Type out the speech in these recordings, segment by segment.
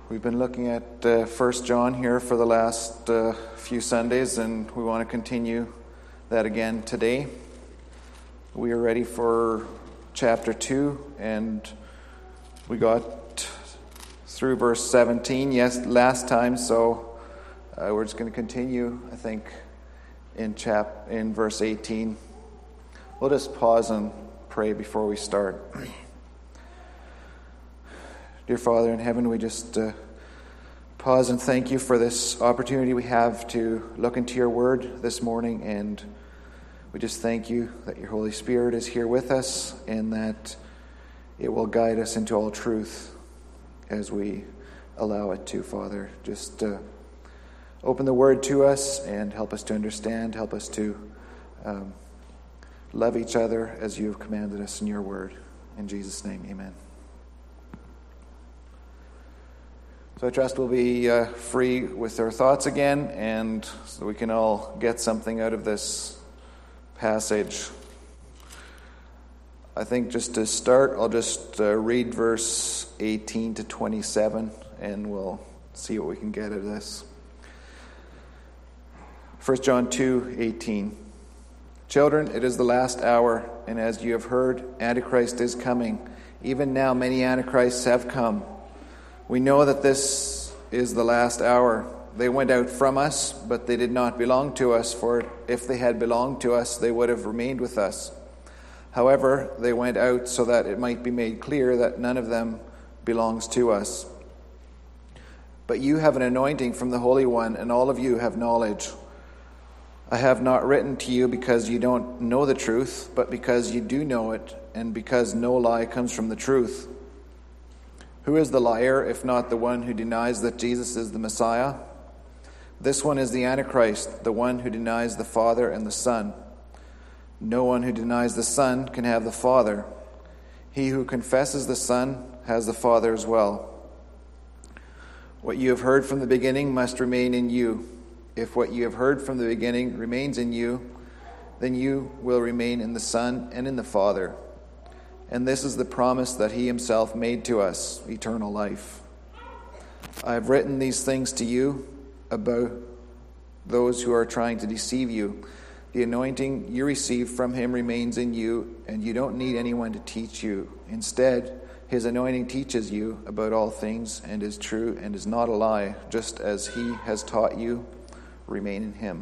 We've been looking at 1 John here for the last few Sundays, and we want to continue that again today. We are ready for chapter 2, and we got through verse 17 last time, so we're just going to continue, I think, in verse 18. We'll just pause and pray before we start. Dear Father in heaven, we just pause and thank you for this opportunity we have to look into your word this morning, and we just thank you that your Holy Spirit is here with us and that it will guide us into all truth as we allow it to, Father. Just open the word to us and help us to understand, help us to love each other as you have commanded us in your word. In Jesus' name, amen. So I trust we'll be free with our thoughts again, and so we can all get something out of this passage. I think just to start, I'll just read verse 18 to 27, and we'll see what we can get out of this. 1 John 2:18. Children, it is the last hour, and as you have heard, Antichrist is coming. Even now many Antichrists have come. We know that this is the last hour. They went out from us, but they did not belong to us, for if they had belonged to us, they would have remained with us. However, they went out so that it might be made clear that none of them belongs to us. But you have an anointing from the Holy One, and all of you have knowledge. I have not written to you because you don't know the truth, but because you do know it, and because no lie comes from the truth. Who is the liar, if not the one who denies that Jesus is the Messiah? This one is the Antichrist, the one who denies the Father and the Son. No one who denies the Son can have the Father. He who confesses the Son has the Father as well. What you have heard from the beginning must remain in you. If what you have heard from the beginning remains in you, then you will remain in the Son and in the Father. And this is the promise that he himself made to us, eternal life. I have written these things to you about those who are trying to deceive you. The anointing you received from him remains in you, and you don't need anyone to teach you. Instead, his anointing teaches you about all things and is true and is not a lie. Just as he has taught you, remain in him.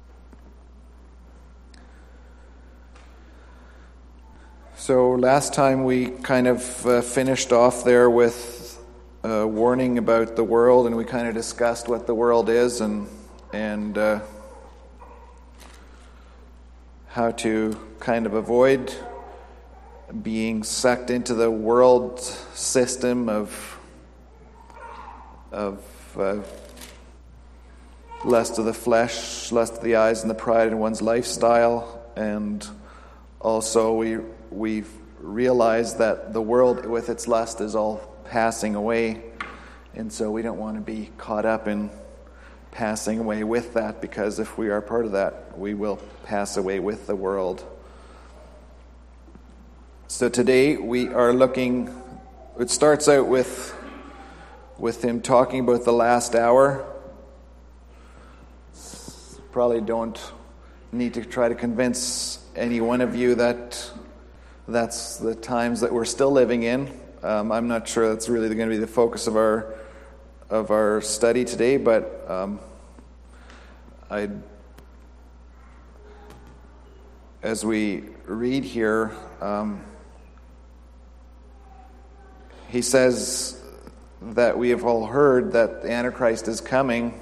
So last time we kind of finished off there with a warning about the world, and we kind of discussed what the world is and how to kind of avoid being sucked into the world system of lust of the flesh, lust of the eyes, and the pride in one's lifestyle. And also we've realized that the world with its lust is all passing away, and so we don't want to be caught up in passing away with that, because if we are part of that, we will pass away with the world. So today we are looking, it starts out with him talking about the last hour. Probably don't need to try to convince any one of you that that's the times that we're still living in. I'm not sure that's really going to be the focus of our study today, but as we read here, he says that we have all heard that the Antichrist is coming.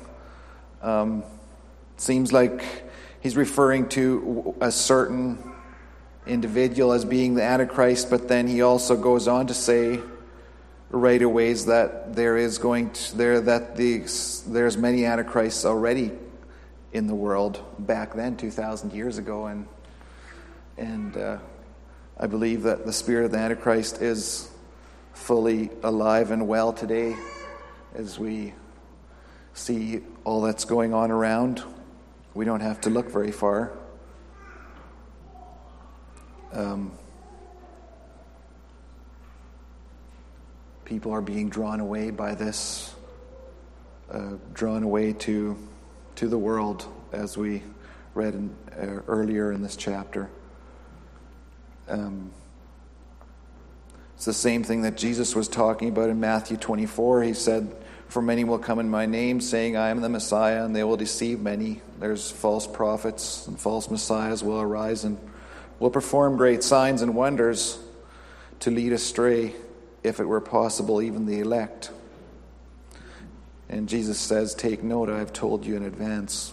Seems like he's referring to a certain individual as being the Antichrist, but then he also goes on to say right away that there's many Antichrists already in the world back then, 2,000 years ago, and I believe that the spirit of the Antichrist is fully alive and well today as we see all that's going on around. We don't have to look very far. People are being drawn away by this drawn away to the world, as we read earlier in this chapter. It's the same thing that Jesus was talking about in Matthew 24. He said, "For many will come in my name, saying, I am the Messiah, and they will deceive many." There's false prophets and false messiahs will arise and will perform great signs and wonders to lead astray, if it were possible, even the elect. And Jesus says, "Take note, I have told you in advance."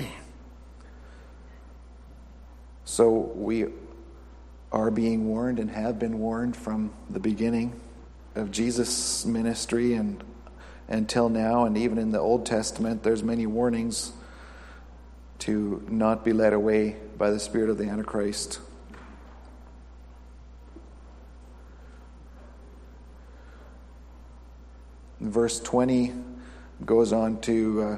So we are being warned and have been warned from the beginning of Jesus' ministry and until now, and even in the Old Testament, there's many warnings to not be led away by the spirit of the Antichrist. Verse 20 goes on to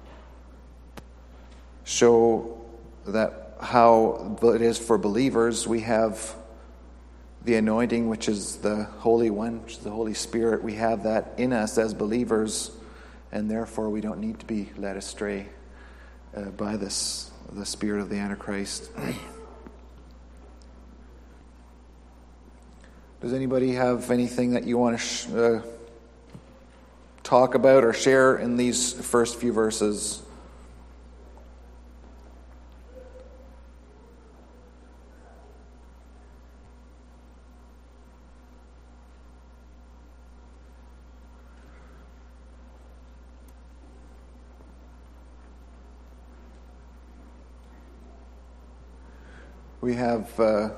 show that how it is for believers. We have the anointing, which is the Holy One, which is the Holy Spirit. We have that in us as believers, and therefore we don't need to be led astray by the spirit of the Antichrist. Does anybody have anything that you want to talk about or share in these first few verses? We have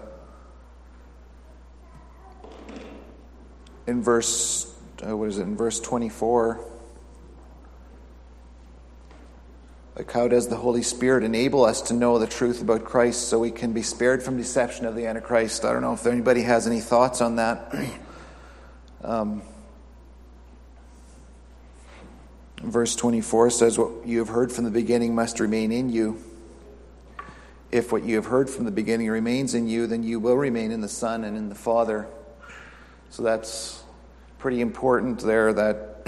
in verse 24, like, how does the Holy Spirit enable us to know the truth about Christ so we can be spared from deception of the Antichrist? I don't know if anybody has any thoughts on that. Verse 24 says, "What you have heard from the beginning must remain in you. If what you have heard from the beginning remains in you, then you will remain in the Son and in the Father." So that's pretty important there, that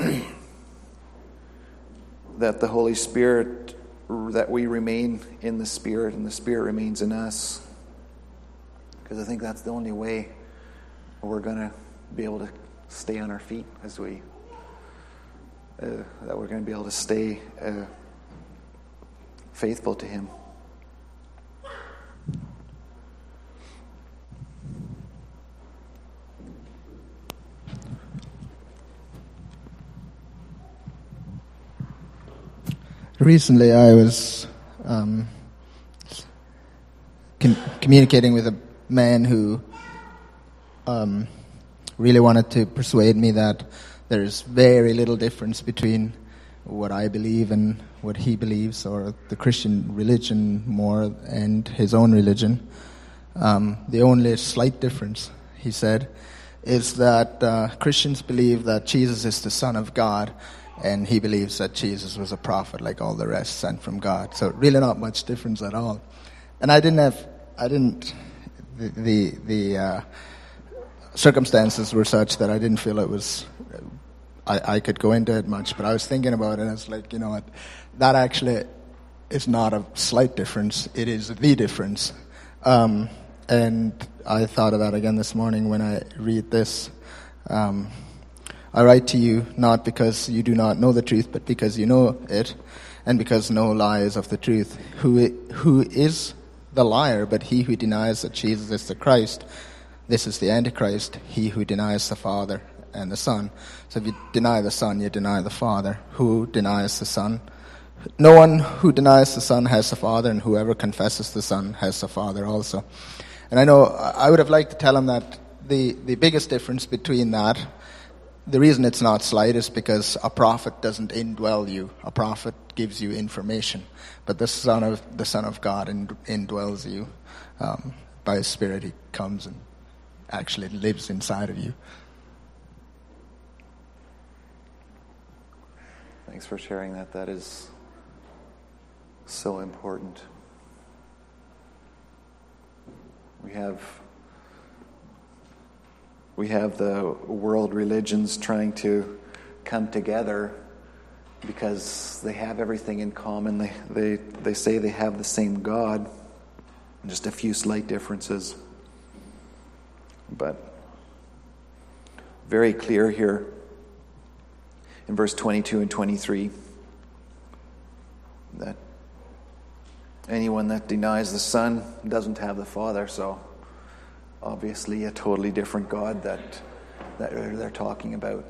that the Holy Spirit, that we remain in the Spirit and the Spirit remains in us. Because I think that's the only way we're going to be able to stay on our feet, as that we're going to be able to stay faithful to Him. Recently, I was communicating with a man who really wanted to persuade me that there's very little difference between what I believe and what he believes, or the Christian religion more and his own religion. The only slight difference, he said, is that Christians believe that Jesus is the Son of God, and he believes that Jesus was a prophet like all the rest, sent from God. So really not much difference at all. And the circumstances were such that I didn't feel it was, I could go into it much, but I was thinking about it, and it's like, you know what, that actually is not a slight difference, it is the difference. And I thought of that again this morning when I read this. I write to you not because you do not know the truth, but because you know it, and because no lie is of the truth. Who is the liar but he who denies that Jesus is the Christ? This is the Antichrist, he who denies the Father and the Son. So if you deny the Son, you deny the Father. Who denies the Son? No one who denies the Son has the Father, and whoever confesses the Son has the Father also. And I know I would have liked to tell him that the biggest difference between that, the reason it's not slight, is because a prophet doesn't indwell you. A prophet gives you information, but the Son of God indwells you. By His Spirit, He comes and actually lives inside of you. Thanks for sharing that. That is so important. We have the world religions trying to come together because they have everything in common. They say they have the same God, just a few slight differences. But very clear here in verse 22 and 23 that anyone that denies the Son doesn't have the Father. So obviously a totally different God that they're talking about.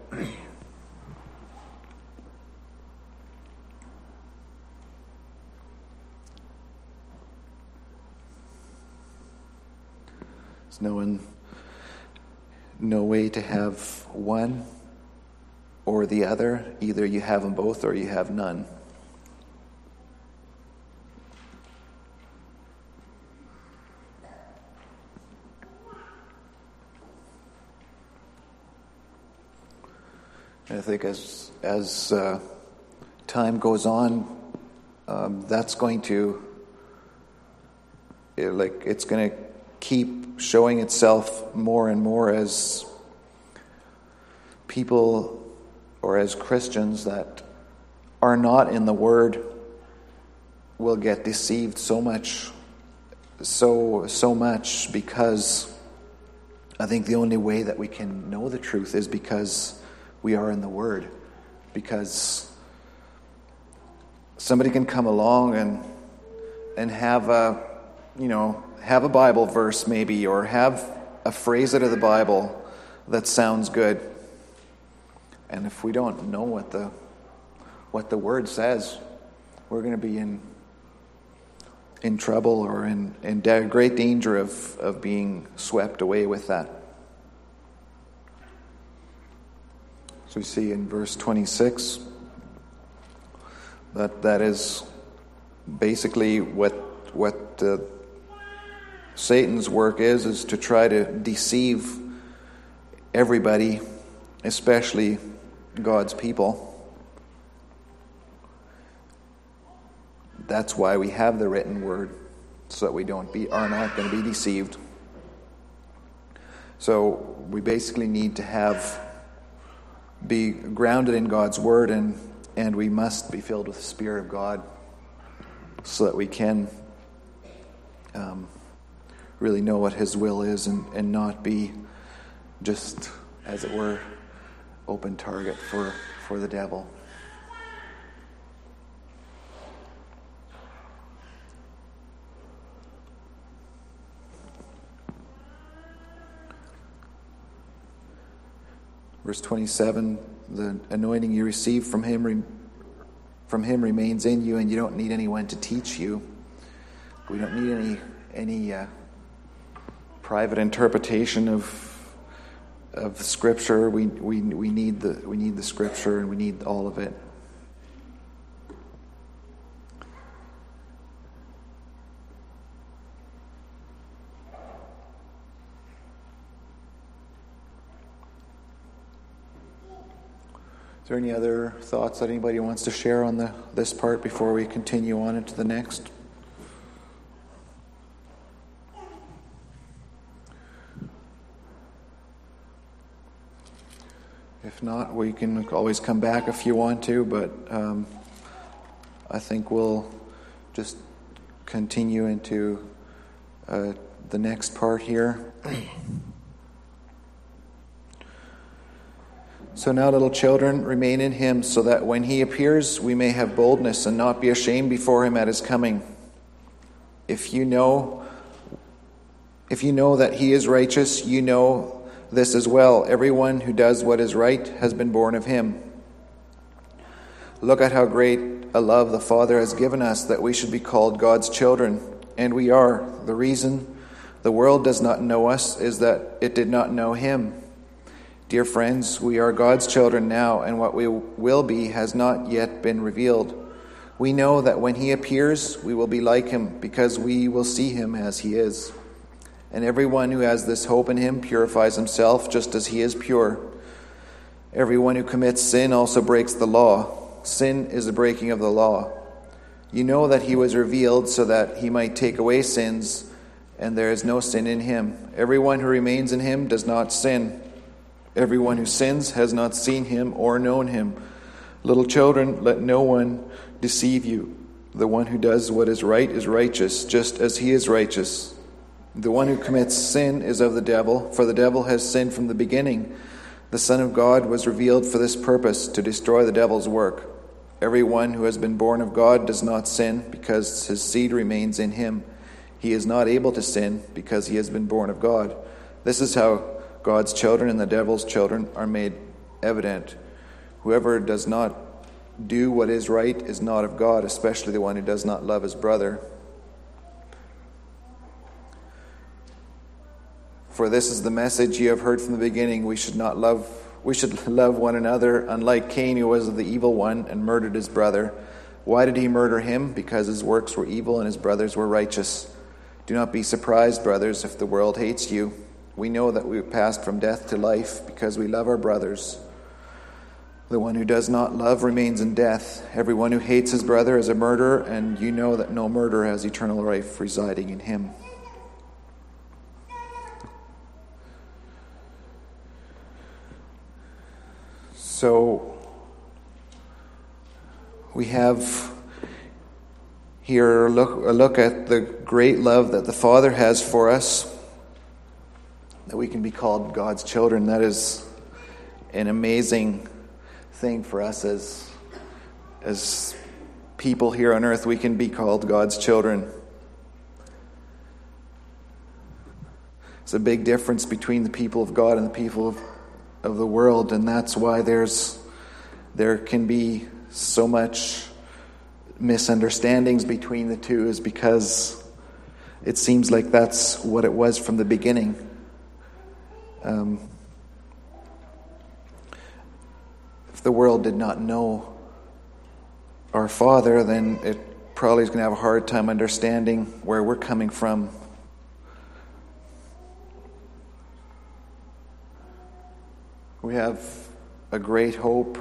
There's no way to have one or the other. Either you have them both or you have none. And I think as time goes on, that's going to it's going to keep showing itself more and more as people or as Christians that are not in the Word will get deceived so much because I think the only way that we can know the truth is because we are in the Word. Because somebody can come along and have a Bible verse maybe, or have a phrase out of the Bible that sounds good. And if we don't know what the Word says, we're going to be in trouble or in great danger of being swept away with that. So we see in verse 26 that is basically what Satan's work is to try to deceive everybody, especially God's people. That's why we have the written Word, so that we are not going to be deceived. So we basically need to be grounded in God's Word, and we must be filled with the Spirit of God so that we can really know what His will is and not be just, as it were, open target for the devil. Verse 27, the anointing you receive from him remains in you, and you don't need anyone to teach you. We don't need any private interpretation of Scripture. We need the Scripture, and we need all of it. Is there any other thoughts that anybody wants to share on this part before we continue on into the next? If not, we can always come back if you want to, but I think we'll just continue into the next part here. So now, little children, remain in Him, so that when He appears, we may have boldness and not be ashamed before Him at His coming. If you know that He is righteous, you know this as well. Everyone who does what is right has been born of Him. Look at how great a love the Father has given us, that we should be called God's children, and we are. The reason the world does not know us is that it did not know Him. Dear friends, we are God's children now, and what we will be has not yet been revealed. We know that when He appears, we will be like Him, because we will see Him as He is. And everyone who has this hope in Him purifies himself just as He is pure. Everyone who commits sin also breaks the law. Sin is the breaking of the law. You know that He was revealed so that He might take away sins, and there is no sin in Him. Everyone who remains in Him does not sin. Everyone who sins has not seen Him or known Him. Little children, let no one deceive you. The one who does what is right is righteous, just as he is righteous. The one who commits sin is of the devil, for the devil has sinned from the beginning. The Son of God was revealed for this purpose, to destroy the devil's work. Everyone who has been born of God does not sin, because his seed remains in him. He is not able to sin, because he has been born of God. This is how God's children and the devil's children are made evident. Whoever does not do what is right is not of God, especially the one who does not love his brother. For this is the message you have heard from the beginning: we should love one another, unlike Cain, who was of the evil one and murdered his brother. Why did he murder him? Because his works were evil and his brothers were righteous. Do not be surprised, brothers, if the world hates you. We know that we have passed from death to life because we love our brothers. The one who does not love remains in death. Everyone who hates his brother is a murderer, and you know that no murderer has eternal life residing in him. So, we have here a look at the great love that the Father has for us, that we can be called God's children. That is an amazing thing for us as people here on earth. We can be called God's children. It's a big difference between the people of God and the people of the world, and that's why there can be so much misunderstandings between the two, is because it seems like that's what it was from the beginning. If the world did not know our Father, then it probably is going to have a hard time understanding where we're coming from. We have a great hope.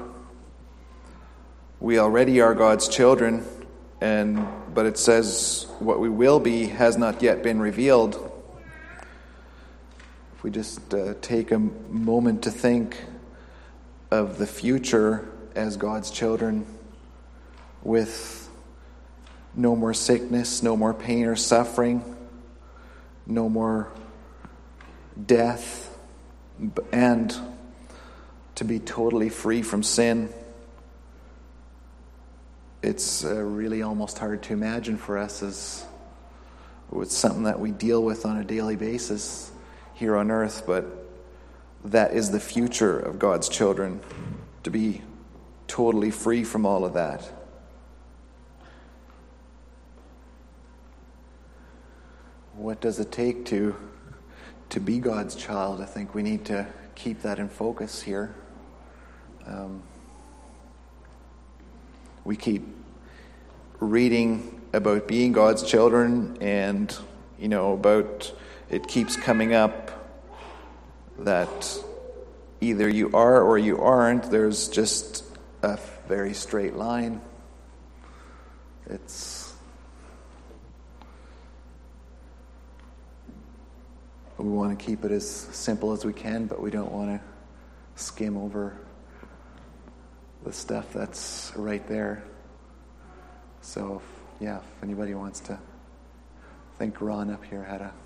We already are God's children, but it says what we will be has not yet been revealed. If we just take a moment to think of the future as God's children, with no more sickness, no more pain or suffering, no more death, and to be totally free from sin. It's really almost hard to imagine for us, as it's something that we deal with on a daily basis here on earth, but that is the future of God's children, to be totally free from all of that. What does it take to be God's child? I think we need to keep that in focus here. We keep reading about being God's children, and about it keeps coming up that either you are or you aren't. There's just a very straight line. We want to keep it as simple as we can, but we don't want to skim over the stuff that's right there. So, if anybody wants to, I think Ron up here had a...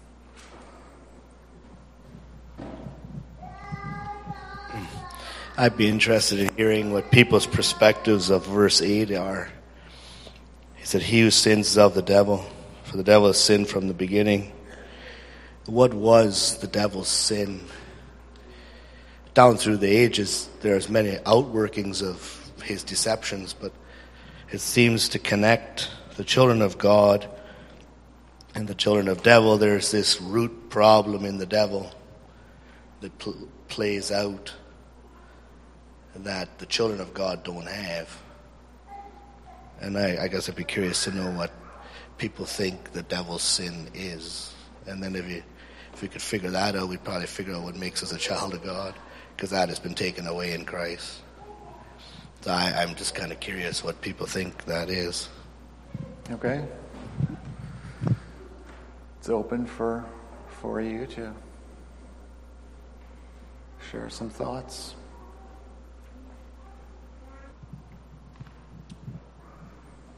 I'd be interested in hearing what people's perspectives of verse 8 are. He said, he who sins is of the devil, for the devil has sinned from the beginning. What was the devil's sin? Down through the ages, there's many outworkings of his deceptions, but it seems to connect the children of God and the children of devil. There's this root problem in the devil that plays out that the children of God don't have. And I guess I'd be curious to know what people think the devil's sin is. And then if we could figure that out, we'd probably figure out what makes us a child of God, because that has been taken away in Christ. So I'm just kind of curious what people think that is. Okay. It's open for you to share some thoughts.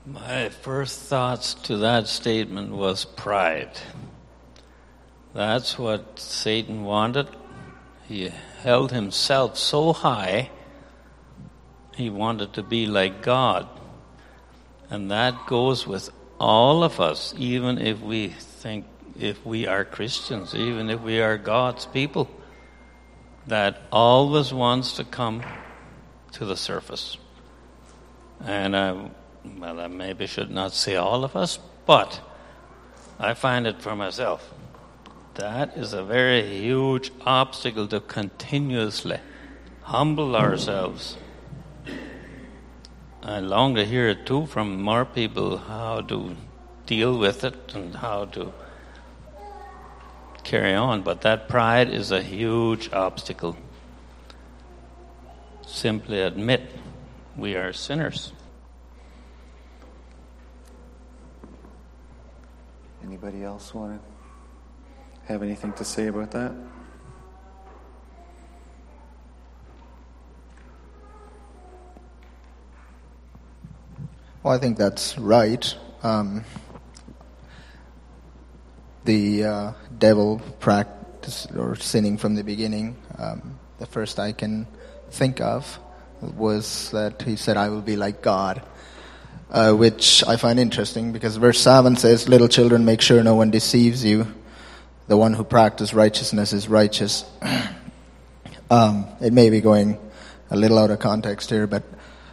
My first thoughts to that statement was pride. That's what Satan wanted. He held himself so high, he wanted to be like God. And that goes with all of us, even if we are Christians, even if we are God's people, that always wants to come to the surface. And I maybe should not say all of us, but I find it for myself. That is a very huge obstacle to continuously humble ourselves. I long to hear it too from more people, how to deal with it and how to carry on. But that pride is a huge obstacle. Simply admit we are sinners. Anybody else want to have anything to say about that? Well, I think that's right. The devil practice or sinning from the beginning, the first I can think of was that he said, I will be like God, which I find interesting because verse 7 says, little children, make sure no one deceives you. The one who practices righteousness is righteous. It may be going a little out of context here, but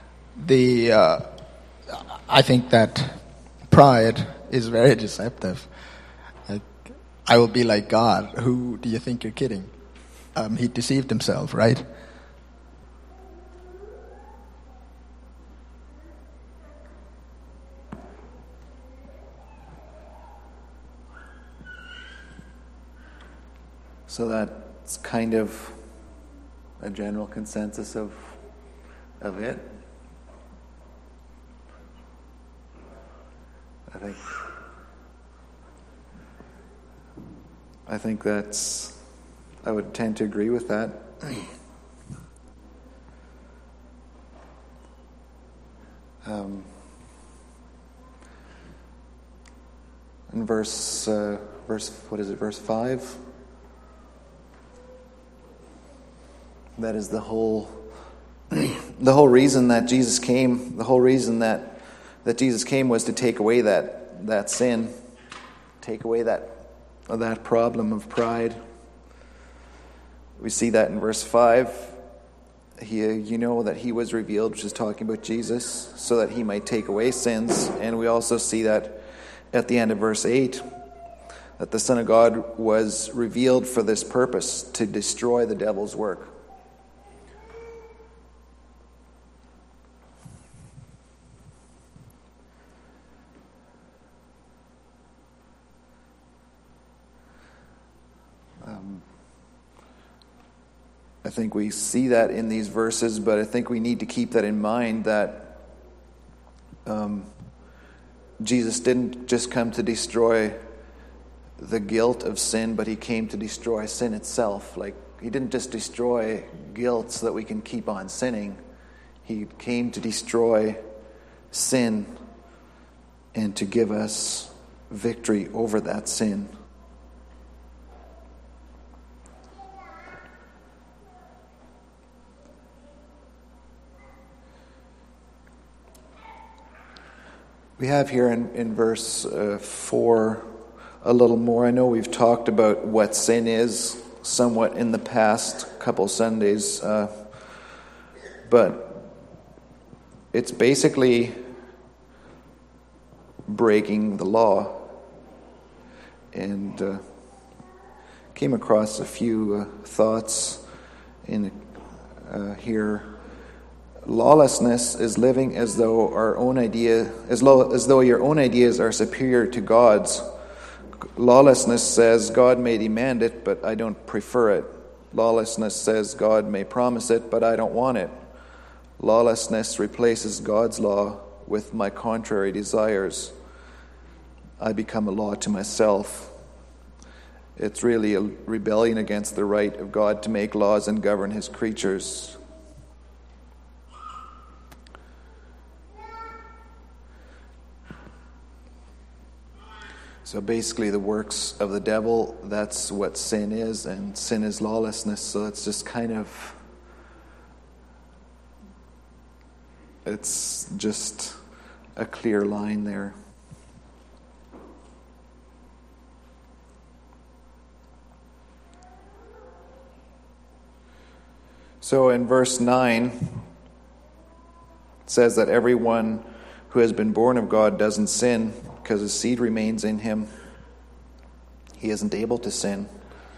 I think that pride is very deceptive. Like, I will be like God. Who do you think you're kidding? He deceived himself, right? So that's kind of a general consensus of it. I think I would tend to agree with that. In verse 5? That is the whole reason that Jesus came. The whole reason that Jesus came was to take away that sin, take away that problem of pride. We see that in verse 5. You know that he was revealed, which is talking about Jesus, so that he might take away sins. And we also see that at the end of verse 8, that the Son of God was revealed for this purpose, to destroy the devil's work. I think we see that in these verses, but I think we need to keep that in mind, that Jesus didn't just come to destroy the guilt of sin, but he came to destroy sin itself. Like, he didn't just destroy guilt so that we can keep on sinning. He came to destroy sin and to give us victory over that sin. We have here in verse 4 a little more. I know we've talked about what sin is somewhat in the past couple Sundays, but it's basically breaking the law. And came across a few thoughts in here. Lawlessness is living as though your own ideas are superior to God's. Lawlessness says God may demand it, but I don't prefer it. Lawlessness says God may promise it, but I don't want it. Lawlessness replaces God's law with my contrary desires. I become a law to myself. It's really a rebellion against the right of God to make laws and govern his creatures. So basically the works of the devil, that's what sin is, and sin is lawlessness. So it's just it's just a clear line there. So in verse 9, it says that everyone who has been born of God doesn't sin because his seed remains in him. He isn't able to sin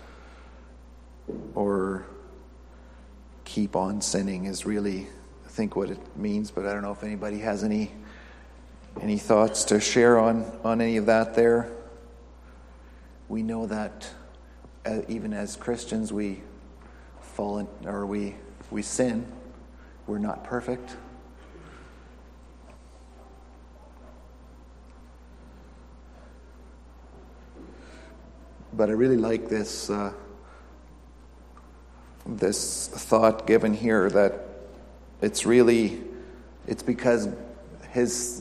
or keep on sinning is really, I think, what it means. But I don't know if anybody has any thoughts to share on any of that there. We know that even as Christians we fall in, or we sin. We're not perfect. But I really like this thought given here that it's because his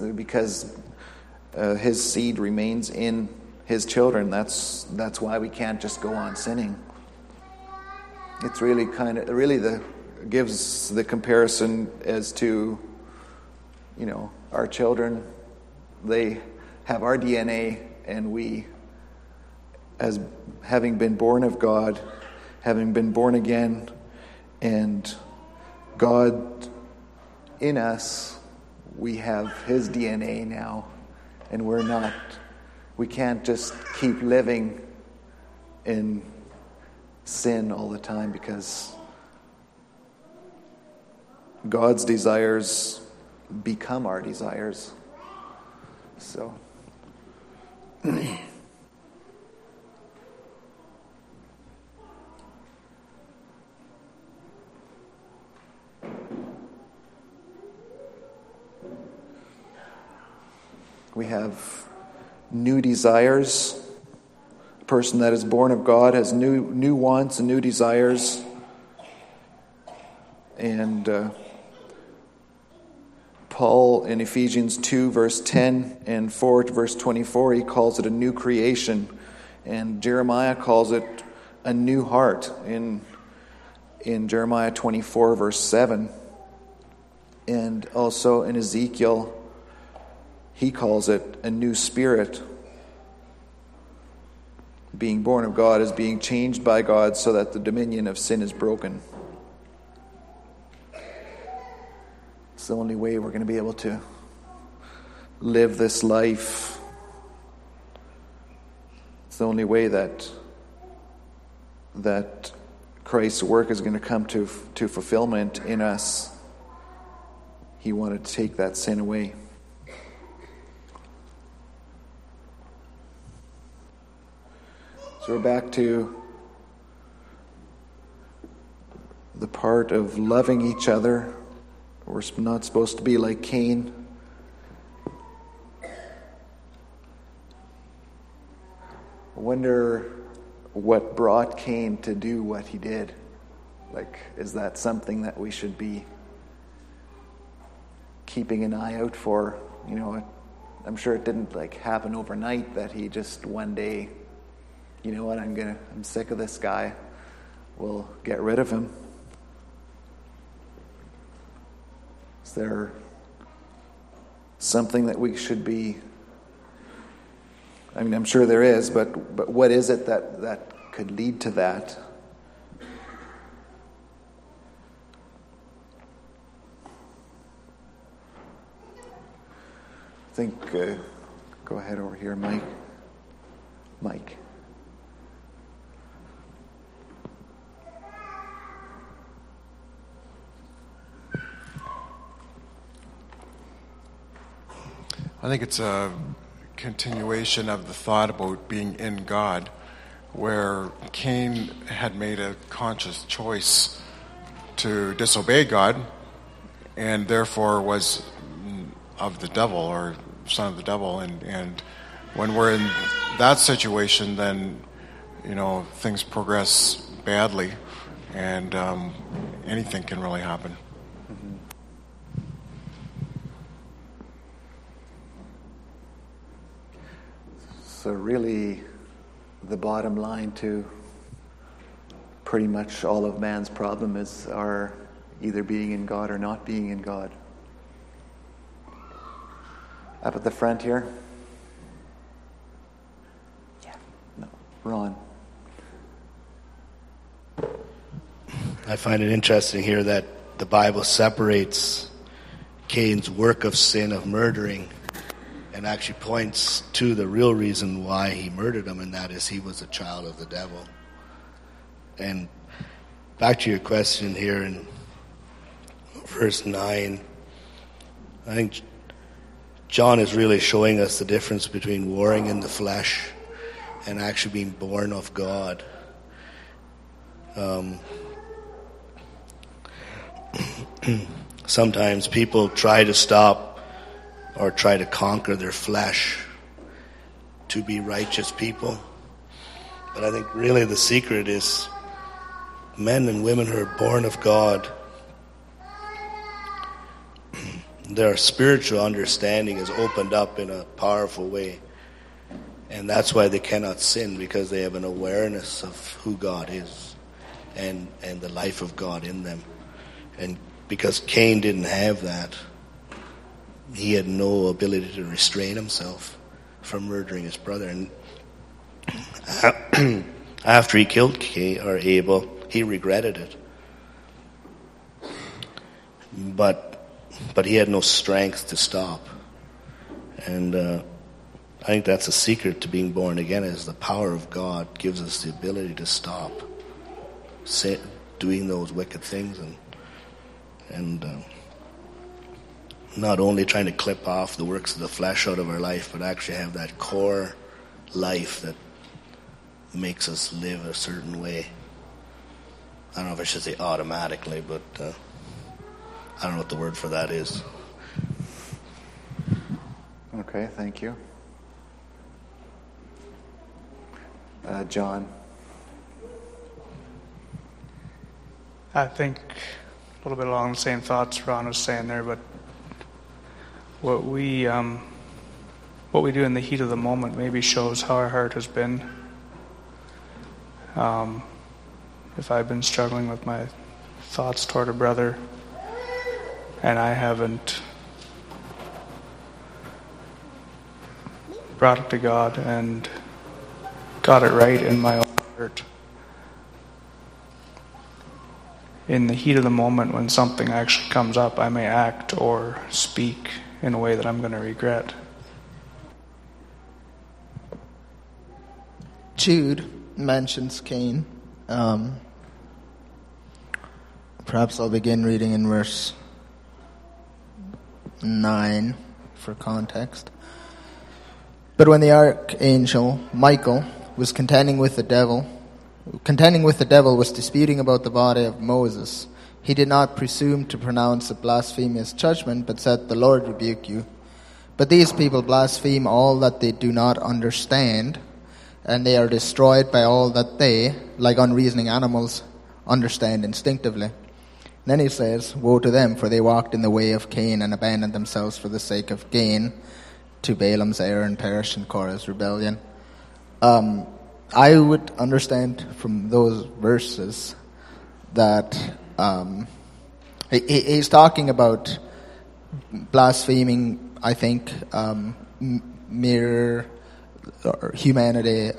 seed remains in his children. That's why we can't just go on sinning. It's really gives the comparison as to, our children. They have our DNA, and we, as having been born of God, having been born again, and God in us, we have his DNA now, and we can't just keep living in sin all the time, because God's desires become our desires. So we have new desires. A person that is born of God has new wants and new desires. And Paul in Ephesians 2 verse 10 and 4 to verse 24, he calls it a new creation. And Jeremiah calls it a new heart in Jeremiah 24 verse 7. And also in Ezekiel, he calls it a new spirit. Being born of God is being changed by God so that the dominion of sin is broken. It's the only way we're going to be able to live this life. It's the only way that Christ's work is going to come to fulfillment in us. He wanted to take that sin away. So we're back to the part of loving each other. We're not supposed to be like Cain. I wonder what brought Cain to do what he did. Is that something that we should be keeping an eye out for? I'm sure it didn't happen overnight that he just one day, I'm sick of this guy. We'll get rid of him. Is there something that we should be? I'm sure there is, but what is it that could lead to that? I think, go ahead over here, Mike. Mike. I think it's a continuation of the thought about being in God, where Cain had made a conscious choice to disobey God and therefore was of the devil or son of the devil. And when we're in that situation, then, things progress badly and anything can really happen. really the bottom line to pretty much all of man's problem is our either being in God or not being in God. Up at the front here. Yeah. No. Ron. I find it interesting here that the Bible separates Cain's work of sin of murdering and actually points to the real reason why he murdered him, and that is he was a child of the devil. And back to your question here in verse 9, I think John is really showing us the difference between warring in the flesh and actually being born of God. Sometimes people try to stop or try to conquer their flesh to be righteous people. But I think really the secret is men and women who are born of God, their spiritual understanding is opened up in a powerful way. And that's why they cannot sin, because they have an awareness of who God is and the life of God in them. And because Cain didn't have that, he had no ability to restrain himself from murdering his brother. And after he killed Abel, he regretted it. But he had no strength to stop. And I think that's a secret to being born again, is the power of God gives us the ability to stop doing those wicked things and not only trying to clip off the works of the flesh out of our life, but actually have that core life that makes us live a certain way. I don't know if I should say automatically, but I don't know what the word for that is. Okay, thank you. John. I think a little bit along the same thoughts Ron was saying there, but what we do in the heat of the moment maybe shows how our heart has been. If I've been struggling with my thoughts toward a brother and I haven't brought it to God and got it right in my own heart, in the heat of the moment when something actually comes up, I may act or speak in a way that I'm going to regret. Jude mentions Cain. Perhaps I'll begin reading in verse 9 for context. But when the archangel Michael was contending with the devil was disputing about the body of Moses, he did not presume to pronounce a blasphemous judgment, but said, "The Lord rebuke you." But these people blaspheme all that they do not understand, and they are destroyed by all that they, like unreasoning animals, understand instinctively. Then he says, "Woe to them, for they walked in the way of Cain and abandoned themselves for the sake of gain to Balaam's error and perished in Korah's rebellion." I would understand from those verses that he's talking about blaspheming, I think, mere humanity,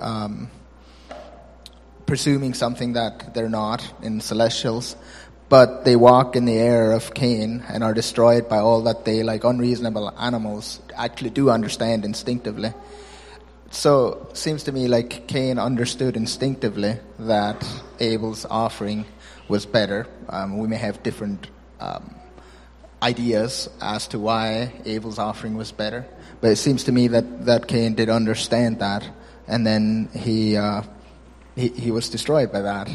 presuming something that they're not in celestials, but they walk in the error of Cain and are destroyed by all that they, like unreasonable animals, actually do understand instinctively. So it seems to me like Cain understood instinctively that Abel's offering was better. We may have different ideas as to why Abel's offering was better, but it seems to me that Cain did understand that, and then he was destroyed by that.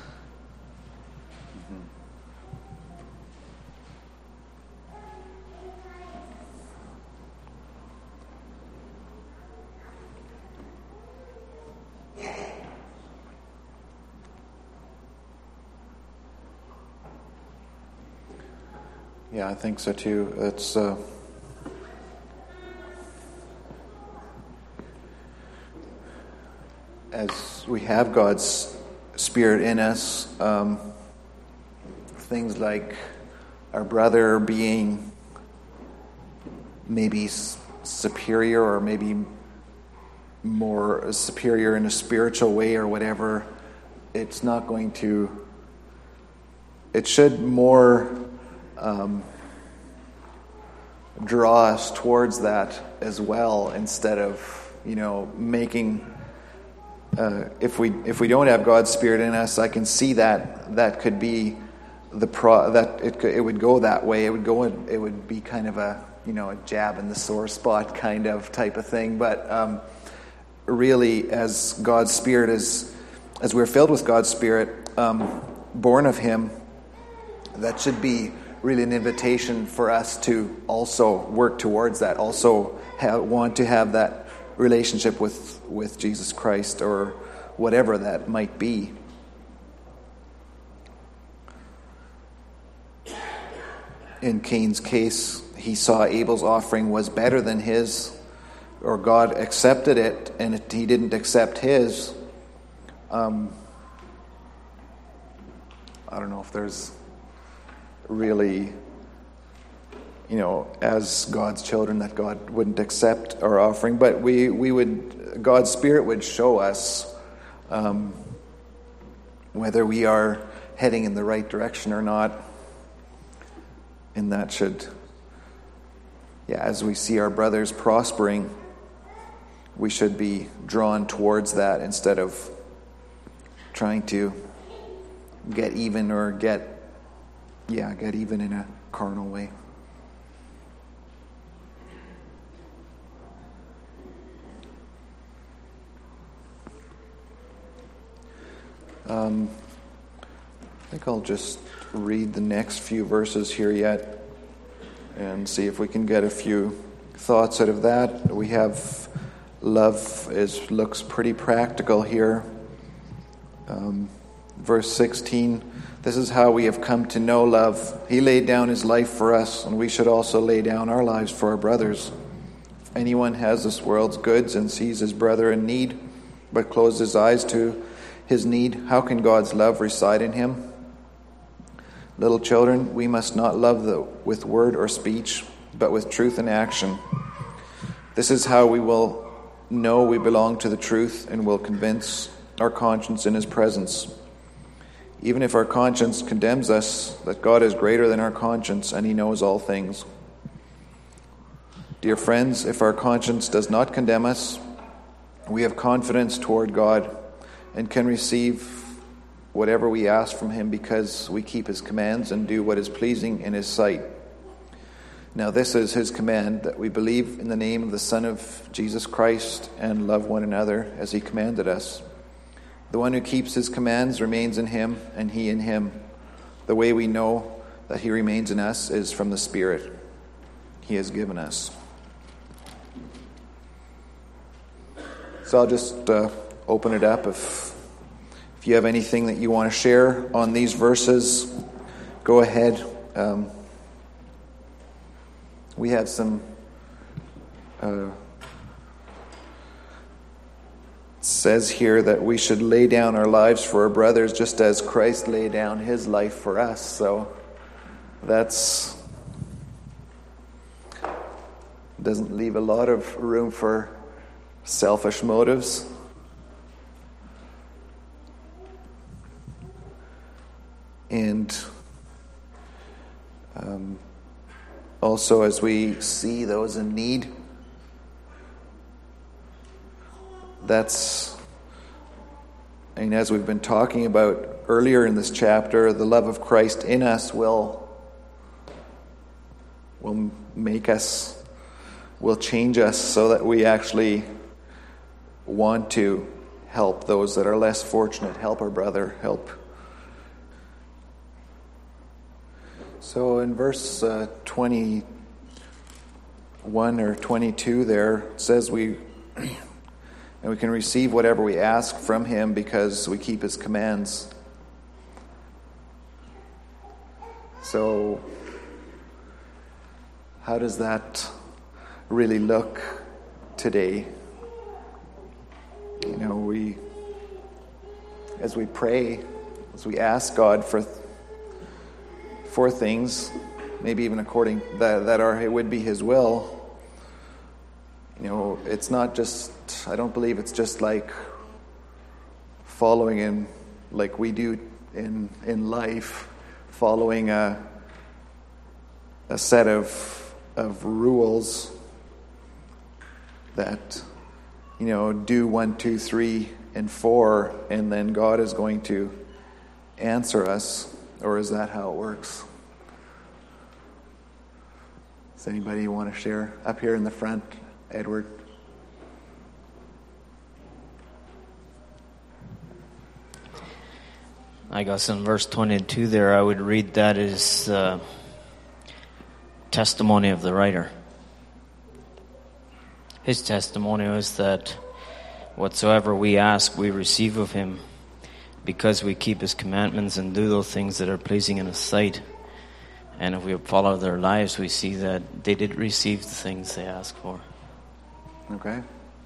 Yeah, I think so too. as we have God's Spirit in us, things like our brother being maybe superior, or maybe more superior in a spiritual way or whatever, it's not going to, it should more draw us towards that as well, instead of, making, if we don't have God's Spirit in us, I can see that could be it would go that way. It would be kind of a jab in the sore spot kind of type of thing. But really, as God's Spirit as we're filled with God's Spirit, born of Him, that should be really an invitation for us to also work towards that. Also want to have that relationship with Jesus Christ, or whatever that might be. In Cain's case, he saw Abel's offering was better than his, or God accepted it, and he didn't accept his. I don't know if there's really, as God's children, that God wouldn't accept our offering, but God's Spirit would show us whether we are heading in the right direction or not. And that should, as we see our brothers prospering, we should be drawn towards that instead of trying to get even, or get even in a carnal way. I think I'll just read the next few verses here yet and see if we can get a few thoughts out of that. We have love looks pretty practical here. Verse 16, this is how we have come to know love. He laid down his life for us, and we should also lay down our lives for our brothers. If anyone has this world's goods and sees his brother in need, but closes his eyes to his need, how can God's love reside in him? Little children, we must not love with word or speech, but with truth and action. This is how we will know we belong to the truth, and will convince our conscience in his presence. Even if our conscience condemns us, that God is greater than our conscience, and he knows all things. Dear friends, if our conscience does not condemn us, we have confidence toward God, and can receive whatever we ask from him, because we keep his commands and do what is pleasing in his sight. Now this is his command, that we believe in the name of the Son of Jesus Christ, and love one another as he commanded us. The one who keeps his commands remains in him, and he in him. The way we know that he remains in us is from the Spirit he has given us. So I'll just open it up. If you have anything that you want to share on these verses, go ahead. We have some says here that we should lay down our lives for our brothers, just as Christ laid down his life for us. So that's doesn't leave a lot of room for selfish motives. And also, as we see those in need, as we've been talking about earlier in this chapter, the love of Christ in us will make us, will change us so that we actually want to help those that are less fortunate, help our brother, help. So in verse 21 or 22 there, it says we can receive whatever we ask from him because we keep his commands. So how does that really look today? We as we pray, as we ask God for things, maybe even according that it would be His will. It's not just, I don't believe it's just like following in, like we do in life, following a set of rules that, do 1, 2, 3, and 4, and then God is going to answer us. Or is that how it works? Does anybody want to share? Up here in the front, Edward. I guess in verse 22 there, I would read that as testimony of the writer. His testimony was that whatsoever we ask, we receive of Him, because we keep His commandments and do those things that are pleasing in His sight. And if we follow their lives, we see that they did receive the things they asked for. Okay.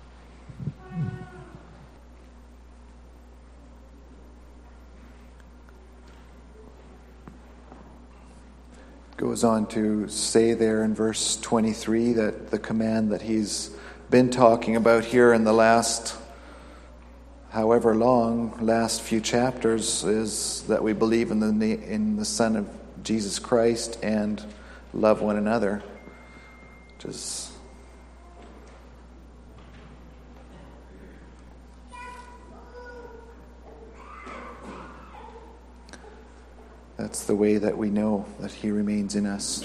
Goes on to say there in verse 23 that the command that he's been talking about here in the last last few chapters is that we believe in the Son of Jesus Christ and love one another. Just that's the way that we know that He remains in us.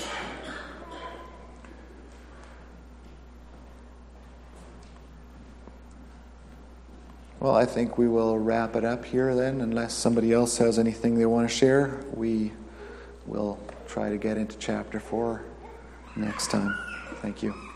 Well, I think we will wrap it up here then, unless somebody else has anything they want to share. We will try to get into chapter 4 next time. Thank you.